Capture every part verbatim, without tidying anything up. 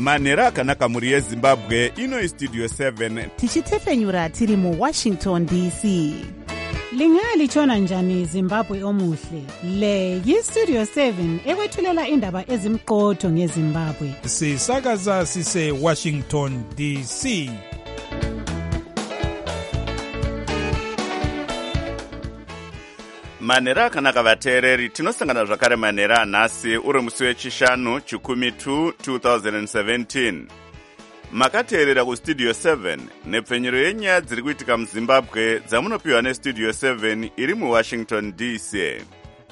manhero akanaka muri yezimbabwe. Ino istudio seven tichitefenyura tiri mu Washington D C. Lingalitshona njani Zimbabwe omuhle? Le yistudio seven ekwethulela indaba ezimqotho ngeZimbabwe. Sisakaza sise Washington D C. manhero akanaka vateereri, tinosangana zvakare manhero anhasi uri musi wechishanu chikumi tu two thousand seventeen. Makateerera kustudio seven nepfenyuro yenyaya dziri kuitika muZimbabwe dzamunopiwa nestudio seven iri muWashington D C.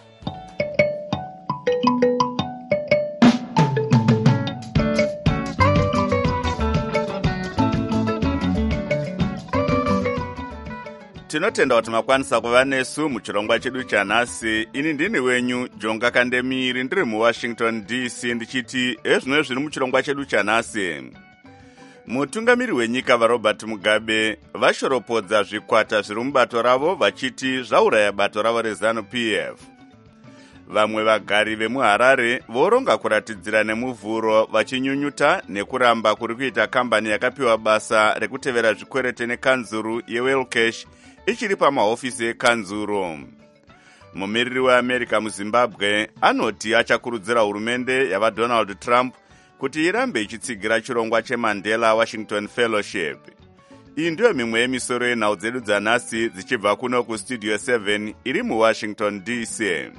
Tinotenda kuti makwanisa kuva nesu muchirongwa chedu chanhasi. Ini ndini wenyu Jonga Kandemiri, ndiri muWashington D C, ndichiti ezvino zviri muchirongwa chedu chanhasi. Mutungamiri wenyika vaRobert Mugabe vashoropodza zvikwata zviri mubato ravo vachiti zvauraya bato ravo reZANU P F. Vamwe vagari vemuHarare voronga kuratidzira nemuvhuro vachinyunyuta nekuramba kuri kuita kambani yakapiwa basa rekutevera zvikwerete nekanzuru yeWellcash ichiri pamahofisi ekanzuro. Mumiriri weAmerica muZimbabwe anoti achakurudzira hurumende yavaDonald Trump kuti irambe ichitsigira chirongwa cheMandela Washington Fellowship. Iyi ndiyo mimwe yemisoro yenhau dzedu dzanhasi dzichibva kuno kustudio seven iri muWashington D C.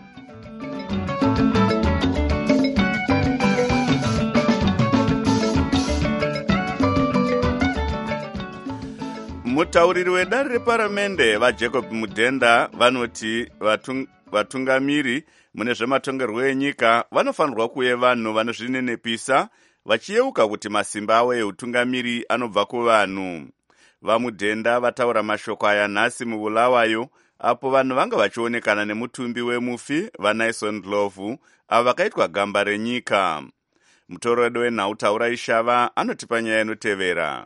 Mutauriri wedare reparamende vaJacob Mudhenda vanoti vatung, vatungamiri mune zvematongerwo enyika vanofanirwa kuve vanhu vanozvinenepisa vachiyeuka kuti masimba avo eutungamiri anobva kuvanhu. VaMudhenda vataura mashoko aya nhasi muBulawayo apo vanhu vanga vachionekana nemutumbi wemufi vaNyson Ndlovu avo vakaitwa gamba renyika. Mutoredo wenhau Taura Ishava anotipa nyaya inotevera.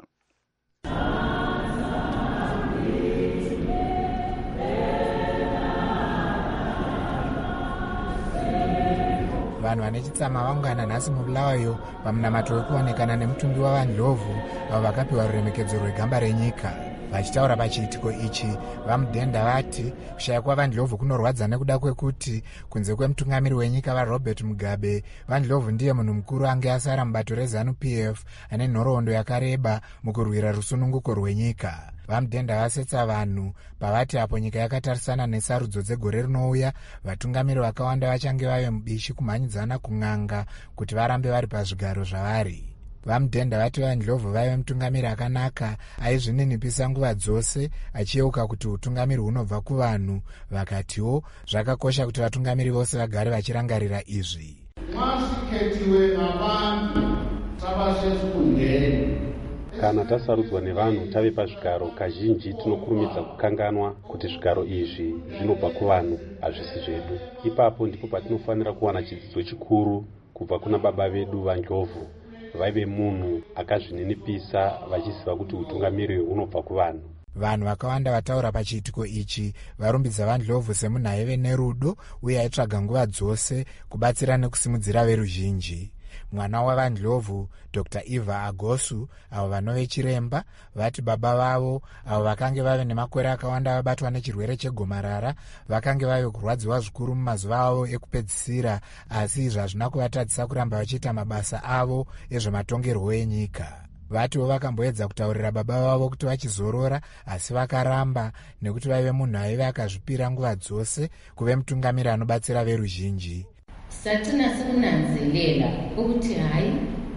Vanhu vane chitsama vaungana nhasi muBulawayo pamunamato wekuonekana nemutumbi wavaNdlovu avo vakapiwa ruremekedzo rwegamba renyika. Vachitaura pachiitiko ichi, vaMudhenda vati kushaya kwavaNdlovu kunorwadza nekuda kwekuti kunze kwemutungamiri wenyika vaRobert Mugabe, vaNdlovu ndiye munhu mukuru ange asara mubato reZANU P F ane nhoroondo yakareba mukurwira rusununguko rwenyika. VaMudhenda vasetsa vanhu pavati apo nyika yakatarisana nesarudzo dzegore rinouya, vatungamiri vakawanda vachange vave mubishi kumhanyidzana kun'anga kuti varambe vari pazvigaro zvavari. VaMudhenda vati vaNdlovu vaive mutungamiri akanaka aizvininipisa nguva dzose achiyeuka kuti utungamiri hunobva kuvanhu. Vakatiwo zvakakosha kuti vatungamiri vose vagare vachirangarira izvi. Mwasiketiwe navanhu tabasezikundeni. Kana tasarudzwa nevanhu tave pazvigaro, kazhinji tinokurumidza kukanganwa kuti zvigaro izvi zvinobva kuvanhu, hazvisi zvedu. Ipapo ndipo patinofanira kuwana chidzidzo chikuru kubva kuna baba vedu vaNdlovu. Vaive munhu akazvininipisa vachiziva kuti utungamiri unobva kuvanhu. Vanhu vakawanda vataura pachiitiko ichi varumbidza vaNdlovu semunhu aive nerudo uye aitsvaga nguva dzose kubatsira nekusimudzira veruzhinji. Mwana wavaNdlovu, Doctor Eva Agosu, avo vanove chiremba, vati baba vavo avo vakange vave nemakore akawanda vabatwa nechirwere chegomarara vakange vave kurwadziwa zvikuru mumazuva avo ekupedzisira, asi izvi hazvina kuvatadzisa kuramba vachiita mabasa avo ezvematongerwo enyika. Vatiwo vakamboedza kutaurira baba vavo kuti vachizorora, asi vakaramba nekuti vaive munhu aive akazvipira nguva dzose kuve mutungamiri anobatsira veruzhinji. Satinasi kunanzelela ukuthi hayi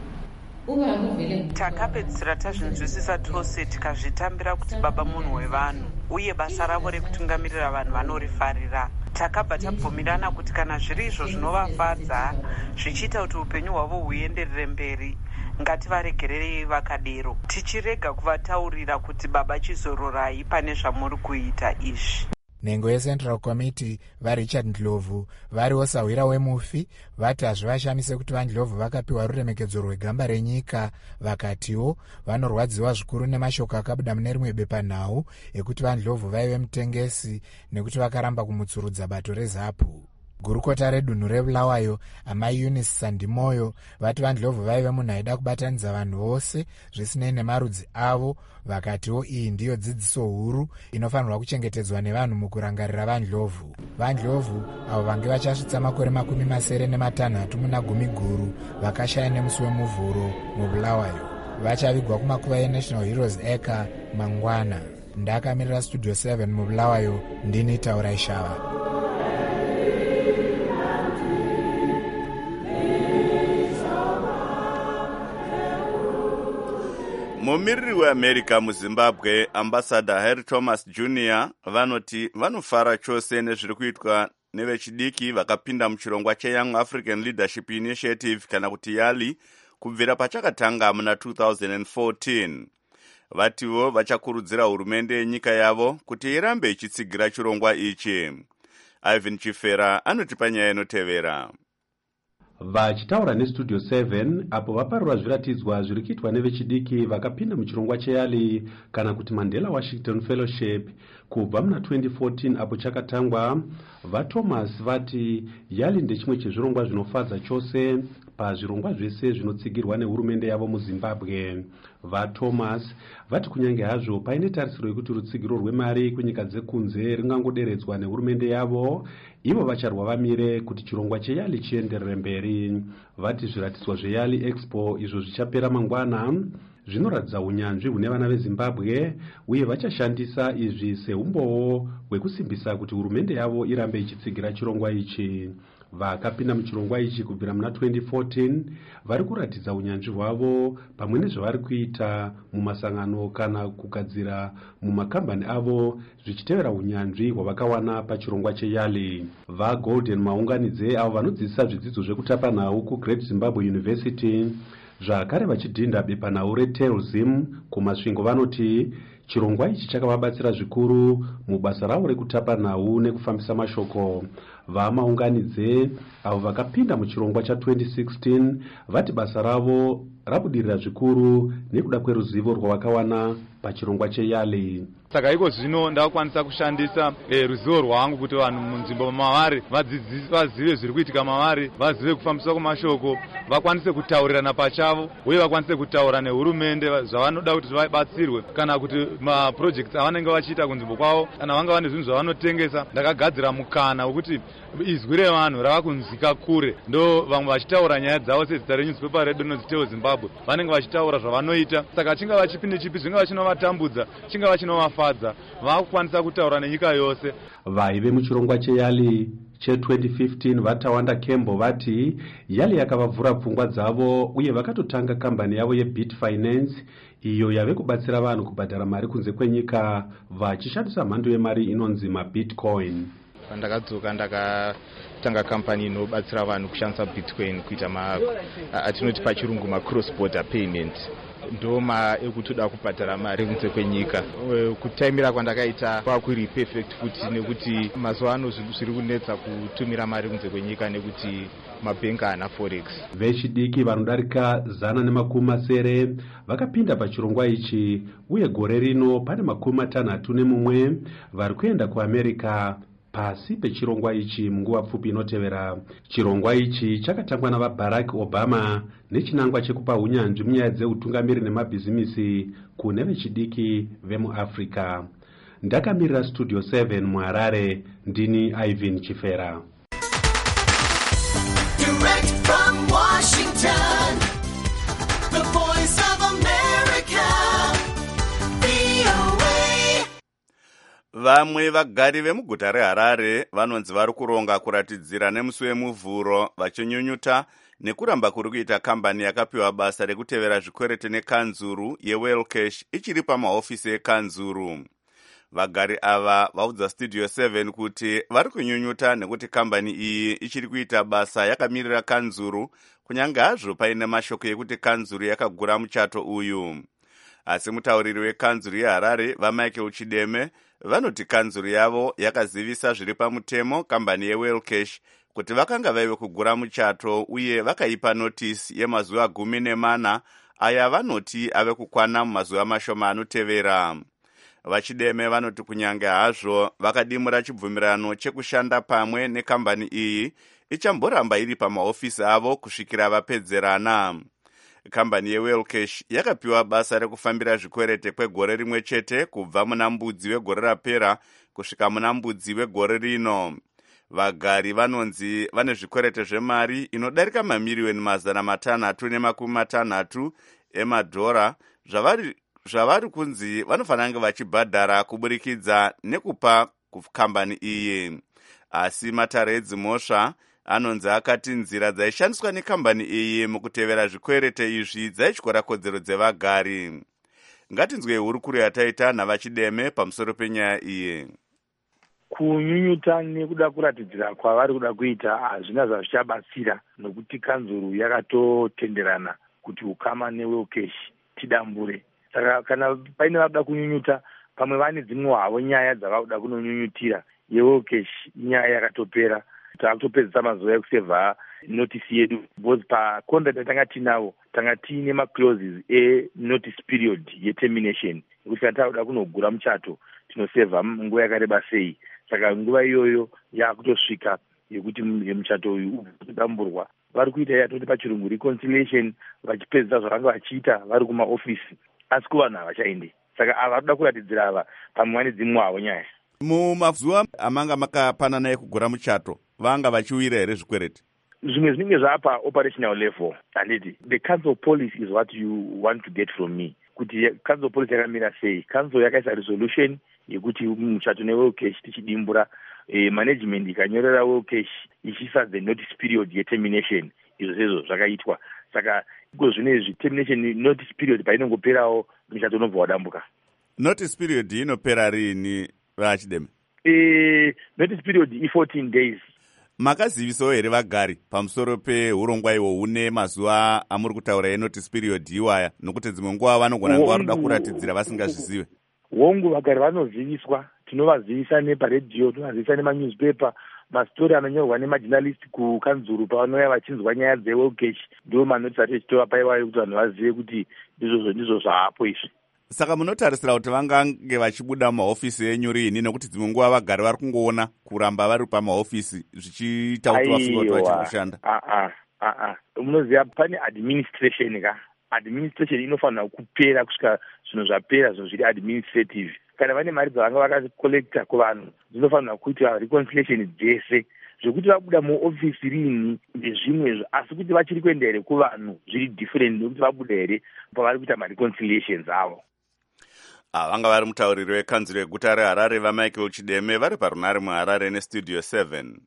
uba kuvele takapedzisira tazvinzwisisa tose tikazvitambira kuti baba munhu wevanhu uye basa ravo rekutungamirira vanhu vanorifarira. Takabva tabvumirana kuti kana zviri izvo zvinovafadza zvichiita kuti upenyu hwavo huenderere mberi, ngativaregererei vakadero, tichirega kuvataurira kuti baba chizororai pane zvamuri kuita izvi. Nhengo yeCentral Committee vaRichard Ndlovu variwo sawira wemufi vati hazvivashamise kuti vaNdlovu vakapiwa ruremekedzo rwegamba renyika. Vakatiwo vanorwadziwa zvikuru nemashoko akabuda mune rimwe bepanhau ekuti vaNdlovu vaive mutengesi nekuti vakaramba kumutsurudza bato reZAPU. gurukota redunhu rebulawayo amai Eunice Sandimoyo vati vandlovhu vaive munhu aida kubatanidza vanhu vose zvisinei nemarudzi avo, vakatiwo iyi ndiyo dzidziso huru inofanirwa kuchengetedzwa nevanhu mukurangarira vandlovhu. Vandlovhu avo vange vachasvitsa makore makumi masere nematanhatu muna gumi guru vakashaya nemusi wemuvhuro mubulawayo vachavigwa kumakuva eNational Heroes Acre mangwana. Ndakamirira Studio seven mubulawayo, ndini Taurai Shava. mumiriri weamerica muzimbabwe ambassador Harry Thomas Junior vanoti vanofara chose nezviri kuitwa nevechidiki vakapinda muchirongwa cheYoung African Leadership Initiative kana kuti YALI kubvira pachakatanga muna two thousand fourteen. Vativo vachakurudzira hurumende yenyika yavo kuti irambe ichitsigira chirongwa ichi. Ivan Chifera anotipa nyaya inotevera. Vachitaura neStudio seven apo vaparura zviratidzwa zviri kuitwa nevechidiki vakapinda muchirongwa cheYALI kana kuti Mandela Washington Fellowship kubva muna twenty fourteen apo chakatangwa, vaThomas vati YALI ndechimwe chezvirongwa zvinofadza chose pazvirongwa zvese zvinotsigirwa nehurumende yavo muZimbabwe. VaThomas vati kunyange hazvo paine tarisiro yekuti rutsigiro rwemari kunyika dzekunze ringangoderedzwa nehurumende yavo, ivo vacharwa vamire kuti chirongwa cheYALI chienderere mberi. Vati zviratidzwa zveYALI Expo izvo zvichapera mangwana zvinoratidza unyanzvi hune vana veZimbabwe uye vachashandisa izvi seumbowo hwekusimbisa kuti hurumende yavo irambe ichitsigira chirongwa ichi. Vakapinda muchirongwa ichi kubvira muna twenty fourteen vari kuratidza unyanzvi hwavo pamwe nezvavari kuita mumasangano kana kugadzira mumakambani avo zvichitevera unyanzvi hwavakawana pachirongwa cheYALI. VaGolden Maunganidze avo vanodzidzisa zvidzidzo zvekutapa nhau kuGreat Zimbabwe University zvakare vachidhinda bepanhau reTelzim kumasvingo vanoti chirongwa ichi chakavabatsira zvikuru mubasa ravo rekutapa nhau nekufambisa mashoko. VaMaunganidze avo vakapinda muchirongwa cha twenty sixteen vati basa ravo rabudirira zvikuru nekuda kweruzivo rwavakawana pachirongwa cheYALI. Saka iko zvino ndakwanisa kushandisa e, ruzivo rwangu kuti vanhu munzvimbo mavari vadzidzisi vazive zviri kuitika mavari, vazive kufambiswa kwamashoko, vakwanise kutaurirana pachavo uye vakwanise kutaura nehurumende zvavanoda kuti vabatsirwe kana kuti maprojects avanenge vachiita kunzvimbo kwavo kana vanga vane zvinhu zvavanotengesa. Ndakagadzira mukana wekuti izwi revanhu rava kunzika kure, ndo vamwe vachitaura nyaya dzavo sedzita renewspaper redu rinonzi Zimbabwe vanenge vachitaura zvavanoita. Saka chingava chipi nechipi zvingava chinovatambudza chingava chinovafadza vakukwanisa kutaura nenyika yose. Vaive muchirongwa cheYALI che twenty fifteen vaTawanda Kembo vati YALI yakavavhura pfungwa dzavo uye vakatotanga kambani yavo yeBit Finance iyo yave kubatsira vanhu kubhadhara mari kunze kwenyika vachishandisa mhando yemari inonzi maBitcoin. Pandakadzoka ndakatanga kampani inobatsira vanhu kushandisa Bitcoin kuita ma atinoti pachirungu ma cross border payment. Ndoma ekutoda kubhadhara mari kunze kwenyika. Kutaimira kwandakaita kwakuri perfect futi nekuti mazuva ano zviri kunetsa kutumira mari kunze kwenyika nekuti mabhenga ana forex. Vechidiki vanodarika zana nemakumi masere vakapinda pachirongwa ichi uye gore rino pane makumi matanhatu nemumwe vari kuenda kuAmerica pasi pechirongwa ichi munguva pfupi inotevera. Chirongwa ichi chakatangwa navaBarack Obama nechinangwa chekupa unyanzvi munyaya dzeutungamiri nemabhizimisi kune vechidiki vemuAfrica. Ndakamirira Studio seven muHarare, ndini Ivan Chifera. Direct from Washington, the voice of America, V O A. Vamwe vagari vemuguta reHarare vanonzi vari kuronga kuratidzira nemusi wemuvhuro vachinyunyuta nekuramba kuri kuita kambani yakapiwa basa rekutevera zvikwereti nekanzuru yeWellcash ichiri pamahofisi ekanzuru. Vagari ava vaudza Studio seven kuti vari kunyunyuta nekuti kambani iyi ichiri kuita basa yakamirira kanzuru kunyange hazvo paine mashoko ekuti kanzuru yakagura muchato uyu. Asi mutauriri wekanzuru yeHarare vaMichael Chideme vanoti kanzuru yavo yakazivisa zviri pamutemo kambani yeWellcash kuti vakanga vaive kugura muchato uye vakaipa notisi yemazuva gumi nemana aya vanoti ave kukwana mumazuva mashoma anotevera. vachideme vanoti kunyange hazvo vakadimura chibvumirano chekushanda pamwe nekambani iyi, ichamboramba iri pamahofisi avo kusvikira vapedzerana. Kambani yeWellcash yakapiwa basa rekufambira zvikwerete kwegore rimwe chete kubva muna mbudzi wegore rapera kusvika muna mbudzi wegore rino. Vagari vanonzi vane zvikwerete zvemari inodarika mamiriyoni mazana matanhatu nemakumi matanhatu emadhora zvavari zvavari kunzi vanofanira kunge vachibhadhara kuburikidza nekupa kukambani iyi. Asi matare edzimhosva anonzi akati nzira dzaishandiswa nekambani iyi mukutevera zvikwerete izvi dzaityora kodzero dzevagari. Ngatinzwei hurukuro yataita navachideme pamusoro penyaya iyi. Kunyunyuta nekuda kuratidzira kwavari kuda kuita hazvina zvazvichabatsira, nokuti kanzuru yakatotenderana kuti ukama neWellcash tidambure. Saka kana paine vakuda kunyunyuta, pamwe vane dzimwe havo nyaya dzavakuda kunonyunyutira, yeWellcash inyaya yakatopera. Takutopedzisa mazuva ekusevha notisi yedu, because pacontract yatanga tinawo tanga tiine maclauses e-notice period yetermination, yekuti kana takuda kunogura muchato tinosevha nguva yakareba sei. Saka nguva iyoyo yakutosvika yekuti muchato uyu udamburwa. Vari kuita yatoti pachirungu reconciliation, vachipedzisa zvavanga vachiita vari kumaofisi, asi kuvanhu havachaendi. Saka ava vakuda kuratidzira ava pamwe vane dzimwe havo nyaya. Mumazuva amanga makapanana ekugura muchato vanga vachiwira here zvikwereti? Zvimwe zvinenge zvapa operational level. Handiti the council policy is what you want to get from me. Kuti council policy yakamira sei? Council yakaisa resolution yekuti muchato neWellcash tichidimbura, eh, management ikanyorera Wellcash ichisa the notice period yetermination. Izvo sezvo zvakaitwa. Saka iko zvinezvi termination notice period painongoperawo muchato unobva wadambuka. Notice period inopera rini vachideme? Eh, notice period i fourteen days. Makazivisawo here vagari pamusoro peurongwa ihwo hune mazuva amuri kutaura enotice period iwaya, nokuti dzimwe nguva vanogona nguva varuda kuratidzira vasingazvizive? Hongu vagari vanoziviswa, tinovazivisa neparedhiyo, tinovazivisa nemanewspaper, mastori anonyorwa nemajournalist kukanzuru pavanouya vachinzwa nyaya dzeWellcash, ndo manotisi ati echitova iwayo kuti vanhu vazive kuti ndizvo ndizvo zvaapo izvi. Saka munotarisira kuti vangange vachibuda mumahofisi enyu rini, nokuti dzimwe nguva vagari vari kungoona kuramba vari pamahofisi zvichiita kuti vasvika kuti vachinoshanda? Aa aa munoziva pane administration ka administration inofanira kupera kusvika zvinhu zvapera, zvinhu zviri administrative. Kana vane mari dzavanga vakakolekta kuvanhu dzinofanira kuita reconciliation dzese, zvokuti vabuda muofisi rini ndezvimwezvo, asi kuti vachiri kuenda here kuvanhu zviri different nekuti vabuda here pavari kuita mareconciliations avo. Vanga vari mutauriri wekanzuro yeguta reHarare vaMichael Chideme vari parunare muHarare nestudio seven.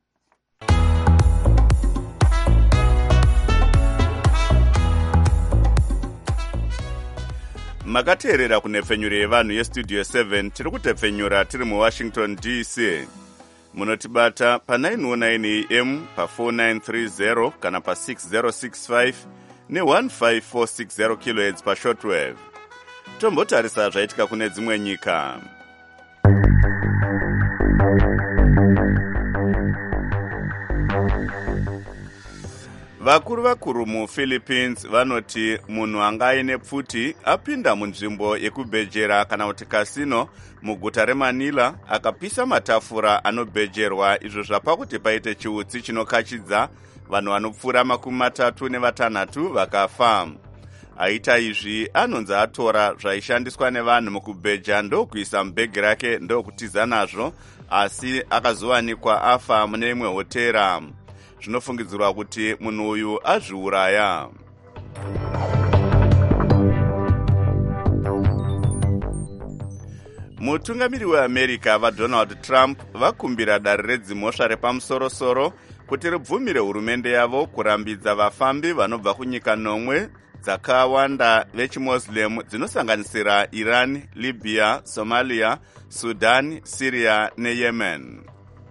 Makateerera kunepfenyuro yevanhu yestudio seven, tiri kutepfenyura tiri muWashington D C. Munotibata pa nine oh nine A M, pa four nine three zero kana pa six zero six five ne one five four six zero kilohertz pa shortwave. Tombotarisa zvaitika kune dzimwe nyika. Vakuru vakuru muPhilippines vanoti munhu anga aine pfuti apinda munzvimbo yekubhejera kana kuti kasino muguta reManila akapisa matafura anobhejerwa, izvo zvapa kuti paite chiutsi chinokachidza, vanhu vanopfuura makumi matatu nevatanhatu vakafa. Aita izvi anonzi atora zvaishandiswa nevanhu mukubheja ndokuisa mubhegi rake ndokutiza nazvo, asi akazowanikwa afa mune imwe hotera. Zvinofungidzirwa kuti munhu uyu azviuraya. Mutungamiri weAmerica vaDonald Trump vakumbira dare redzimhosva repamusorosoro kuti ribvumire hurumende yavo kurambidza vafambi vanobva kunyika nomwe dzakawanda vechiMuslim dzinosanganisira Iran, Libya, Somalia, Sudan, Syria neYemen.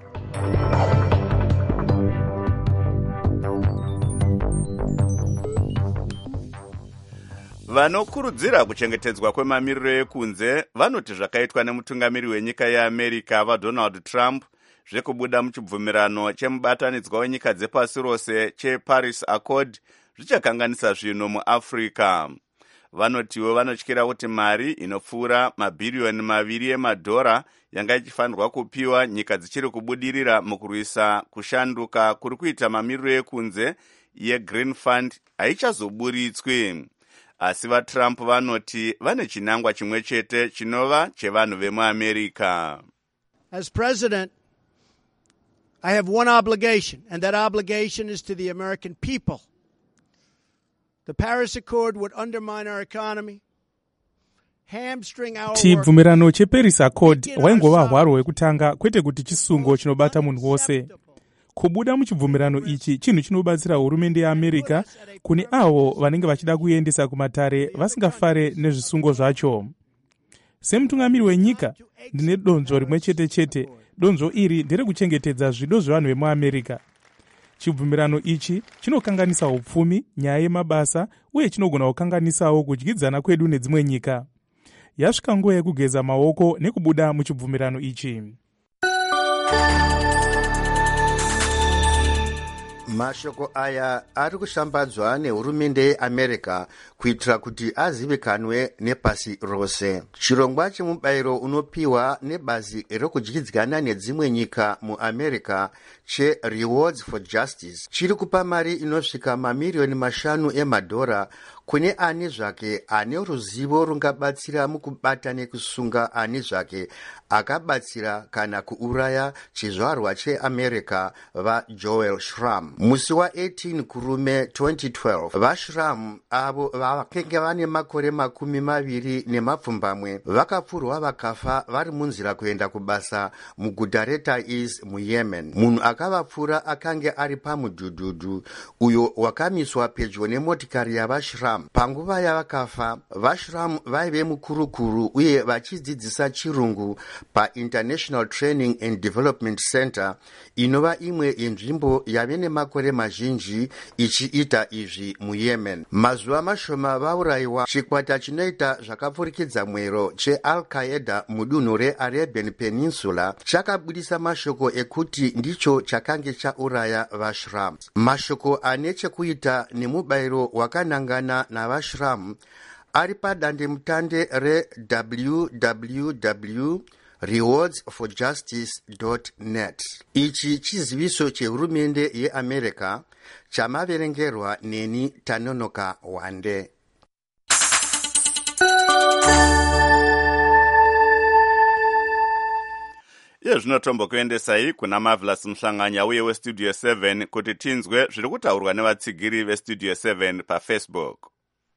Vanokurudzira kuchengetedzwa kwemamiriro ekunze vanoti zvakaitwa nemutungamiri wenyika yeAmerica vaDonald Trump zvekubuda muchibvumirano chemubatanidzwa wenyika dzepasi rose cheParis Accord zvichakanganisa zvino muAfrica. vanotiwo vanotyira kuti mari inopfuura mabhiriyoni maviri emadhora yanga ichifanirwa kupiwa nyika dzichiri kubudirira mukurwisa kushanduka kuri kuita mamiriro ekunze yegreen fund haichazoburitswi. Asi vaTrump vanoti vane chinangwa chimwe chete chinova chevanhu vemuAmerica. As president, I have one obligation, and that obligation is to the American people. The Paris Accord would undermine our economy, hamstring our work. Chibvumirano cheParis Accord waingova hwaro hwekutanga kwete kuti chisungo chinobata munhu wose. Kubuda muchibvumirano ichi chinhu chinobatsira hurumende yeAmerica kune avo vanenge vachida kuendesa kumatare vasingafare nezvisungo zvacho. Semutungamiri wenyika ndine donzvo rimwe chete chete. Donzvo iri ndere kuchengetedza zvido zvevanhu vemuAmerica. Chibvumirano ichi chinokanganisa upfumi, nyaya yemabasa uye chinogona kukanganisawo kudyidzana kwedu nedzimwe nyika. Yasvika nguva yekugeza maoko nekubuda muchibvumirano ichi. Mashoko aya ari kushambadzwa nehurumende yeAmerica kuitira kuti azivikanwe nepasi rose. Chirongwa chemubayiro unopiwa nebazi rekudyidzana nedzimwe nyika muAmerica che Rewards for Justice chiri kupa mari inosvika mamiliyoni mashanu emadhora kune ani zvake ane ruzivo rungabatsira mukubata nekusunga ani zvake akabatsira kana kuuraya chizvarwa cheAmerica vaJoel Schramm. Musi wa18 kurume twenty twelve, vaSchramm avo vakenge vane makore makumi maviri nemapfumbamwe vakapfurwa vakafa vari munzira kuenda kubasa muguta reTaiz muYemen. Munhu akavapfura akange ari pamudhudhudhu uyo wakamiswa pedyo nemotikari yavaSchramm. Panguva yavakafa, vaSchramm vaive mukurukuru uye vachidzidzisa chirungu paInternational Training and Development Center inova imwe yenzvimbo yave nemakore mazhinji ichiita izvi muYemen. Mazuva mashoma vaurayiwa chikwata chinoita zvakapfurikidza mwero cheAl-Qaeda mudunhu reArabian Peninsula chakabudisa mashoko ekuti ndicho chakange chauraya vaSchramm. Mashoko ane chekuita nemubayiro wakanangana navaSchramm ari padandemutande re-w w w dot rewards for justice dot net. Ichi chiziviso chehurumende yeAmerica chamaverengerwa neni Tanonoka Wande. Iye zvinotombokuendesai kuna Marvelous Mhlanganya uye weStudio seven kuti tinzwe zviri kutaurwa nevatsigiri veStudio seven paFacebook.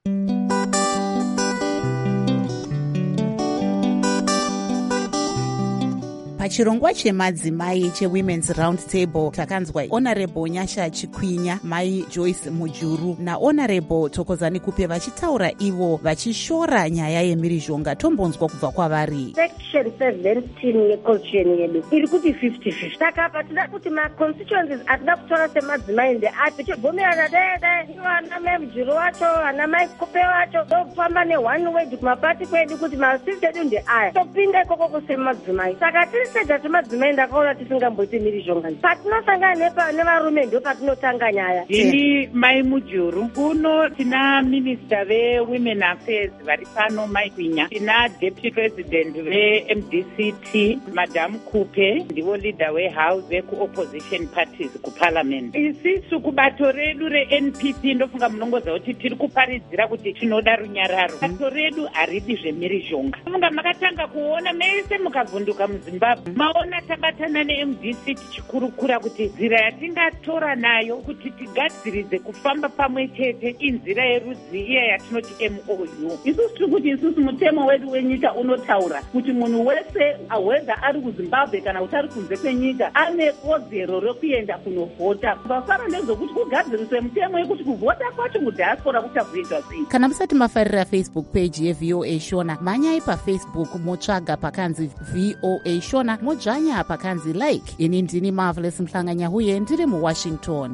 Pachirongwa chemadzimai cheWomen's Round Table takanzwa Honorable Nyasha Chikwinya, Mai Joyce Mujuru na Honorable Tokozani Kupe vachitaura ivo vachishora nyaya yemhirizhonga. Tombonzwa kubva kwavari. Section seventeen yeconstitution yedu iri kuti fifty fifty. Saka patida kuti ma-constituencies atida kutora semadzimai ndeapi tichibvumirana dede iwo ana mai Mujuru wacho ana mai Kupe wacho tofamba ne-one wage kumapati kwedu kuti masisi edu ndeaya topinda ikoko kusemadzimai. Saka tiri sega semadzimai ndakaona tisingamboiti mhirizhonga. Patinosangana nevarume ndo patinotanga nyaya. Ini Mai Mujuru kuno tina minister ve-women affairs vari pano Mai Kwinya, tina deputy president ve-M D C T Madam Kupe, ndivo leader we-house veku-opposition parties kuparliament. Isisu kubato redu re-N P P ndofunga munongoza kuti tiri kuparidzira kuti tinoda runyararo. Bato redu haridi zvemhirizhonga. Funga makatanga kuona mese mukavhunduka muZimbabwe maona tabatana ne-M D C tichikurukura kuti nzira yatingatora nayo kuti tigadziridze kufamba pamwe chete inzira yerudzi iya yatinoti M O U. Isusu tiri kuti isusu mutemo wedu wenyika unotaura kuti munhu wese awedha ari kuZimbabwe kana kuti ari kunze kwenyika ane kodzero rekuenda kunovhota. Zvasara ndezvokuti kugadziriswe mutemo yekuti kuvhota kwacho mudhiaspora kuchazoitwa sei. Kana musati mafarira Facebook page yeV O A Shona, mhanyai paFacebook motsvaga pakanzi V O A Shona, modzvanya pakanzi like. Ini ndini Marvelous Mhlanganya uye ndiri muWashington.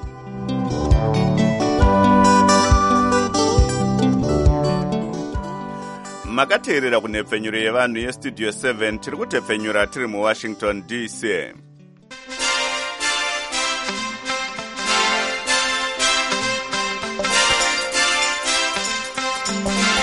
Makateerera kunhepfenyuro yevanhu yeStudio seven tiri kutepfenyura tiri muWashington D C. Thank you.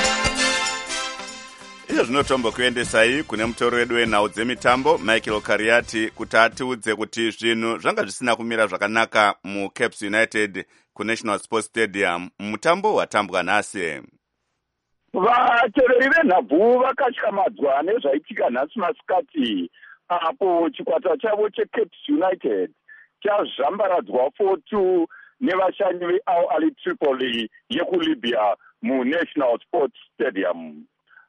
ndizvo zvinotombokuendesai kune mutori wedu wenhau dzemitambo Michael Kariati kuti atiudze kuti zvinhu zvanga zvisina kumira zvakanaka muCaps United kuNational Sports Stadium mutambo watambwa nhasi. Vateveri venhabvu vakatyamadzwa nezvaitika nhasi masikati apo chikwata chavo cheCaps United chazvambaradzwa four two nevashanyi veAl Ahly Tripoli yekulibya muNational Sports Stadium.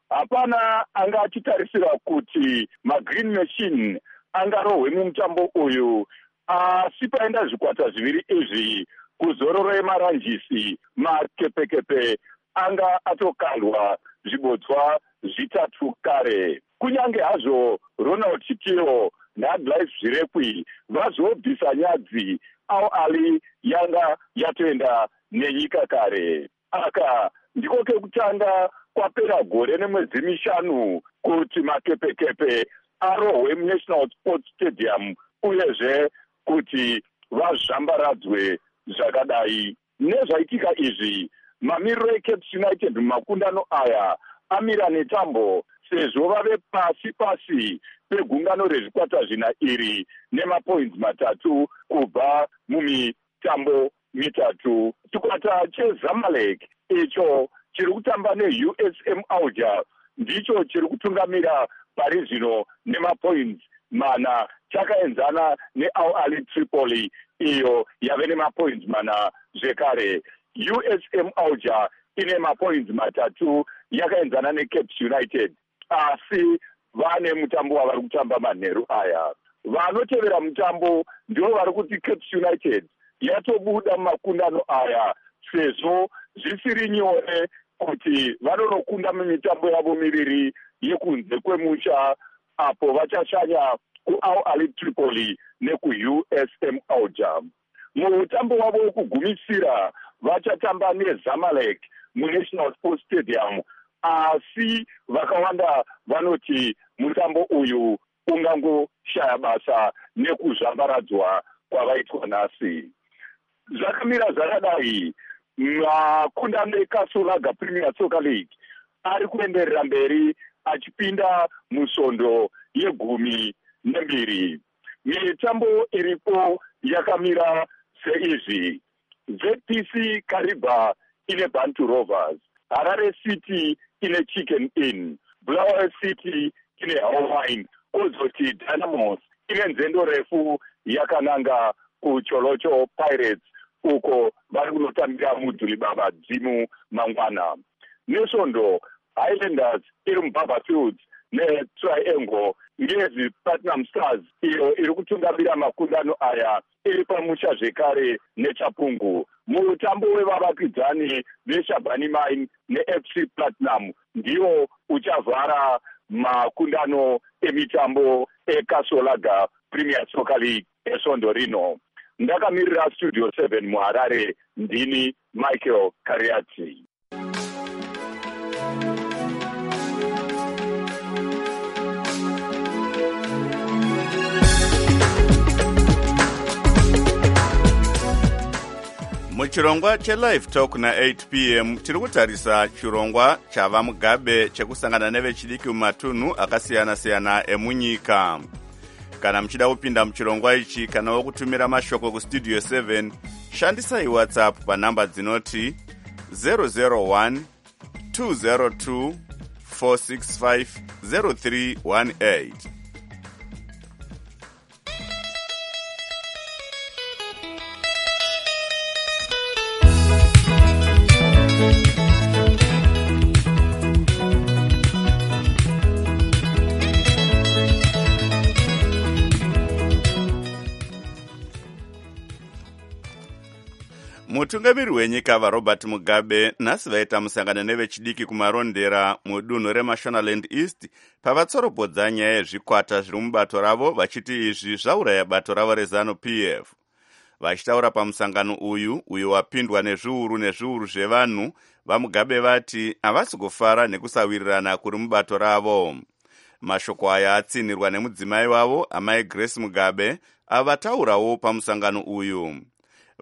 Hapana anga achitarisira kuti maGreen Machine angarohwe mumutambo uyu, asi paenda zvikwata zviviri izvi kuzororo yemaranjisi makepekepe anga atokandwa zvibodzwa zvitatu kare. Kunyange hazvo Ronald Chitiro naAdlai Zvirekwi vazobvisa nyadzi, Al Ahly yanga yatoenda nenyika kare. Aka ndiko kekutanga kwapera gore nemwedzi mishanu kuti makepekepe arohwe muNational Sports Stadium uyezve kuti vazvambaradzwe zvakadai. Nezvaitika izvi, mamiriro eCaps United mumakundano aya amira netambo sezvo vave pasi pasi pegungano rezvikwata zvina iri nemapoints matatu kubva mumitambo mitatu. Chikwata cheZamalek icho chiri kutamba neU S M Alger ndicho chiri kutungamira pari zvino nemapoints mana, chakaenzana neAl Ahly Tripoli iyo yave nemapoints mana zvekare. U S M Alger ine mapoints matatu yakaenzana neCaps United, asi vane mutambo wavari kutamba manheru aya. Vanotevera mutambo ndivo vari kuti Caps United yatobuda mumakundano aya sezvo zvisiri nyore kuti vanonokunda mumitambo yavo miviri yekunze kwemusha apo vachashanya kuAl Ahly Tripoli nekuU S M Alger. Mutambo wavo wekugumisira vachatamba neZamalek muNational Sports Stadium, asi vakawanda vanoti mutambo uyu ungangoshaya basa nekuzvambaradzwa kwavaitwa nhasi. Zvakamira zvakadai, makundano eKasolaga Premier Soccer League ari kuenderera mberi achipinda musondo yegumi nembiri. Mitambo iripo yakamira seizvi: Z P C Kariba ine Bantu Rovers, Harare City ine Chicken Inn, Bulawayo City ine Howine, kozoti Dynamos ine nzendo refu yakananga kuCholocho Pirates uko vari kunotambira mudhuri baba dzimu mangwana. Nesondo Highlanders iri muBaba Fields neTriangle, Ngezi Platinum Stars iyo iri kutungamira makundano aya iri pamusha zvekare neChapungu. Mutambo wevavakidzani veShabani Mine neF C Platinum ndiwo uchavhara makundano emitambo eKasolaga Premier Soccer League esondo rino. Ndakamirira Studio seven muHarare, ndini Michael Kariati. muchirongwa chelive talk na eight p m tiri kutarisa chirongwa chava mugabe chekusangana nevechidiki mumatunhu akasiyana-siyana emunyika. Kana muchida kupinda muchirongwa ichi kana wokutumira mashoko kustudio seven, shandisai WhatsApp panhamba dzinoti zero zero one two zero two four six five zero three one eight. Mutungamiri wenyika vaRobert Mugabe nhasi vaita musangano nevechidiki kumarondera mudunhu reMashonaland East pavatsoropodza nyaya yezvikwata zviri mubato ravo, vachiti izvi zvauraya bato ravo reZanu P F. Vachitaura pamusangano uyu uyu wapindwa nezviuru nezviuru zvevanhu, vaMugabe vati havasi kufara nekusawirirana kuri mubato ravo. Mashoko aya atsinirwa nemudzimai wavo amai Grace Mugabe avataurawo pamusangano uyu.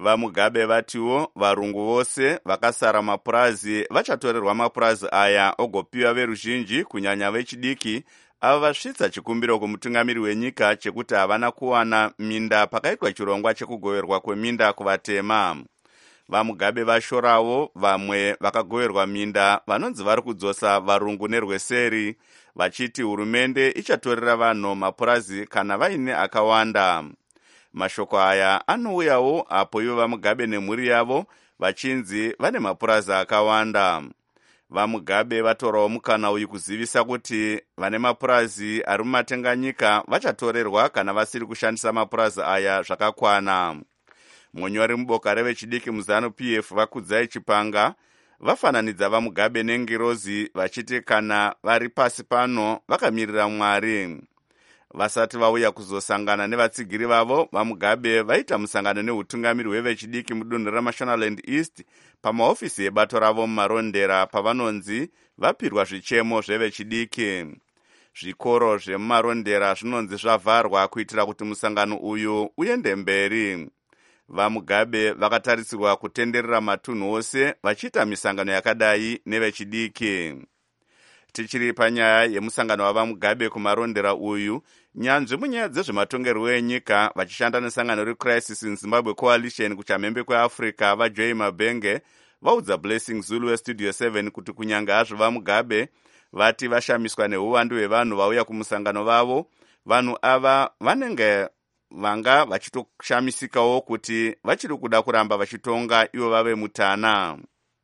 vamugabe vatiwo varungu vose vakasara mapurazi vachatorerwa mapurazi aya ogopiwa veruzhinji kunyanya vechidiki ava vasvitsa chikumbiro kumutungamiri wenyika chekuti havana kuwana minda pakaitwa chirongwa chekugoverwa kweminda kuvatema. Vamugabe vashorawo vamwe vakagoverwa minda vanonzi vari kudzosa varungu nerweseri vachiti hurumende ichatorera vanhu mapurazi kana vaine akawanda. Mashoko aya anouyawo apo ivo vamugabe nemhuri yavo vachinzi vane mapurazi akawanda. Vamugabe vatorawo mukana uyu kuzivisa kuti vane mapurazi ari mumatenganyika vachatorerwa kana vasiri kushandisa mapurazi aya zvakakwana. Munyori muboka revechidiki muzanu P F vakudzai Chipanga vafananidza vamugabe nengirozi vachiti kana vari pasi pano vakamirira Mwari. Vasati vauya kuzosangana nevatsigiri vavo, vamugabe vaita musangano neutungamiri hwevechidiki mudunhu raMashonaland East pamaofisi ebato ravo mumarondera pavanonzi vapirwa zvichemo zvevechidiki. Zvikoro zvemumarondera zvinonzi zvavharwa kuitira kuti musangano uyu uende mberi. Vamugabe vakatarisirwa kutenderera matunhu ose vachiita misangano yakadai nevechidiki. Tichiri panyaya yemusangano wavamugabe kumarondera uyu, nyanzvi munyaya dzezvematongerwo enyika vachishanda nesangano reCrisis in Zimbabwe Coalition kuchamhembe kweAfrica vaJoy Mabenge vaudza Blessing Zulu weStudio seven kuti kunyanga hazvo vamugabe vati vashamiswa neuwandu hwevanhu vauya kumusangano vavo, vanhu ava vanenge vanga vachitoshamisikawo kuti vachiri kuda kuramba vachitonga ivo vave mutana.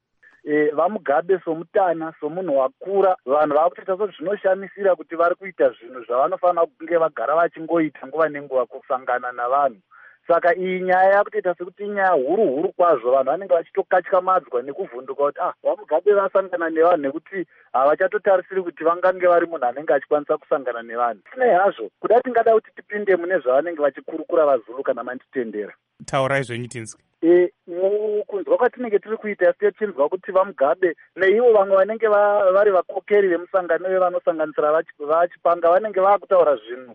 E, vamugabe somutana somunhu wakura vanhu vakutoita so zvinoshamisira kuti vari kuita zvinhu zvavanofanira kunge vagara vachingoita nguva nenguva kusangana navanhu. Saka iyi nyaya yakutoita sekuti inyaya huru huru kwazvo, vanhu vanenge vachitokatyamadzwa nekuvhunduka kuti ah vamugabe vasangana nevanhu nekuti havachatotarisiri kuti vangange vari munhu anenge achikwanisa kusangana nevanhu. Sinei hazvo kuda tingada kuti tipinde mune zvavanenge vachikurukura vaZulu kana manditendera. Taurai zvenyu Tinzwi. E, mukunzwa kwatinenge tiri kuita tinzwa kuti vamugabe neivo vamwe vanenge vari vakokeri vemusangano vevanosanganisira vaChipanga vanenge vakutaura zvinhu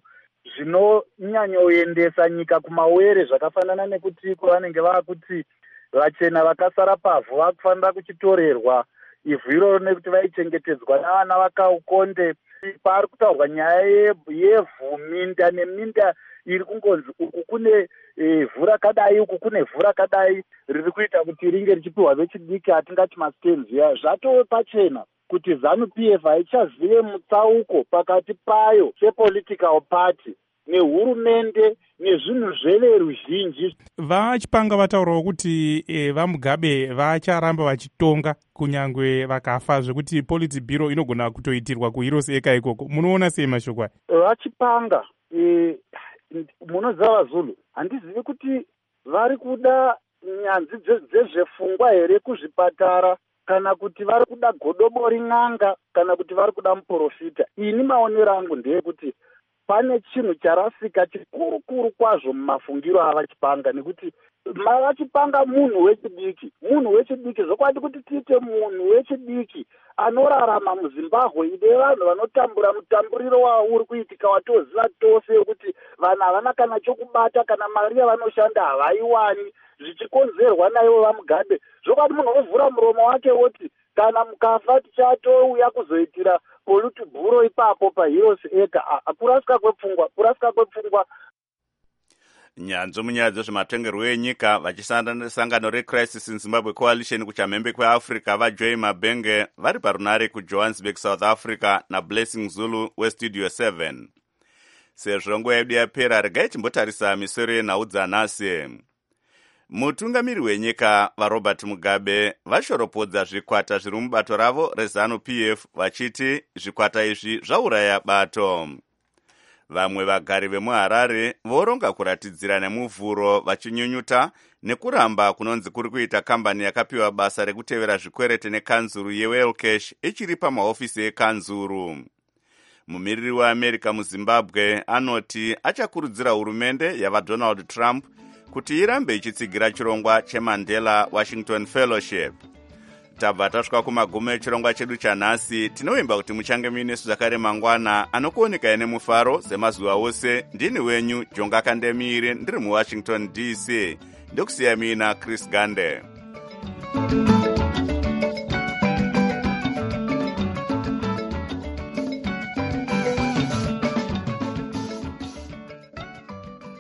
zvinonyanyoendesa nyika kumawere zvakafanana nekuti vanenge vakuti vachena vakasara pavhu vakufanira kuchitorerwa ivhu iroro nekuti vaichengetedzwa navana vakaukonde. Pari kutaurwa nyaya yevhu, minda neminda iri kungonzi uku kune vhu rakadai uku kune vhu rakadai riri kuita kuti ringe richipiwa vechidiki hatingati mastenziya. Zvatove pachena kuti ZANU P F haichazive mutsauko pakati payo sepolitical party nehurumende nezvinhu zveveruzhinji. VaChipanga vataurawo kuti e, vamugabe vacharamba vachitonga kunyangwe vakafa, zvekuti politi bhiro inogona kutoitirwa kuHirosi eka ikoko. Munoona sei mashoko aya? VaChipanga e, munoziva vaZulu, handizivi kuti vari kuda nyanzvi dzezvefungwa here kuzvipatara kana kuti vari kuda godobori n'anga kana kuti vari kuda muprofita. Ini maonero angu ndeyekuti pane chinhu charasika chikuru kuru kwazvo mumafungiro avaChipanga, nekuti vaChipanga munhu wechidiki, munhu wechidiki zvokwadi kuti tiite munhu wechidiki anorarama muZimbabwe ine vanhu vanotambura mutamburiro wavo uri kuitika watoziva tose kuti vanhu havana kana chokubata kana mari yavanoshanda havaiwani, zvichikonzerwa naivo vamugabe. Zvokwadi munhu wovhura muromo wake woti kana mukafa tichatouya kuzoitira politi bhuro ipapo paHirosi eka. Kurasika kwepfungwa, kurasika kwepfungwa. Nyanzvi munyaya dzezvematongerwo enyika vachisangana nesangano reCrisis in Zimbabwe Coalition kuchamhembe kweAfrica vaJoy Mabenge vari parunare kuJohannesburg, South Africa naBlessing Zulu weStudio seven. Sezvo nguva yedu yapera, regai timbotarisa misoro yenhau dzanhasi. Mutungamiri wenyika vaRobert Mugabe vashoropodza zvikwata zviri mubato ravo reZANU P F vachiti zvikwata izvi zvauraya bato. Vamwe vagari vemuHarare voronga kuratidzira nemuvhuro vachinyunyuta nekuramba kunonzi kuri kuita kambani yakapiwa basa rekutevera zvikwerete nekanzuru yeWellcash ichiri pamaofisi ekanzuru. Mumiriri weAmerica muZimbabwe anoti achakurudzira hurumende yavaDonald Trump kuti irambe ichitsigira chirongwa cheMandela Washington Fellowship. Tabva tasvika kumagumo echirongwa chedu chanhasi. Tinovimba kuti muchange muinesu zvakare mangwana anokuoneka nemufaro semazuva ose. Ndini wenyu Jonga Kandemire ndiri muWashington D C. ndokusiya mina Chris Gande.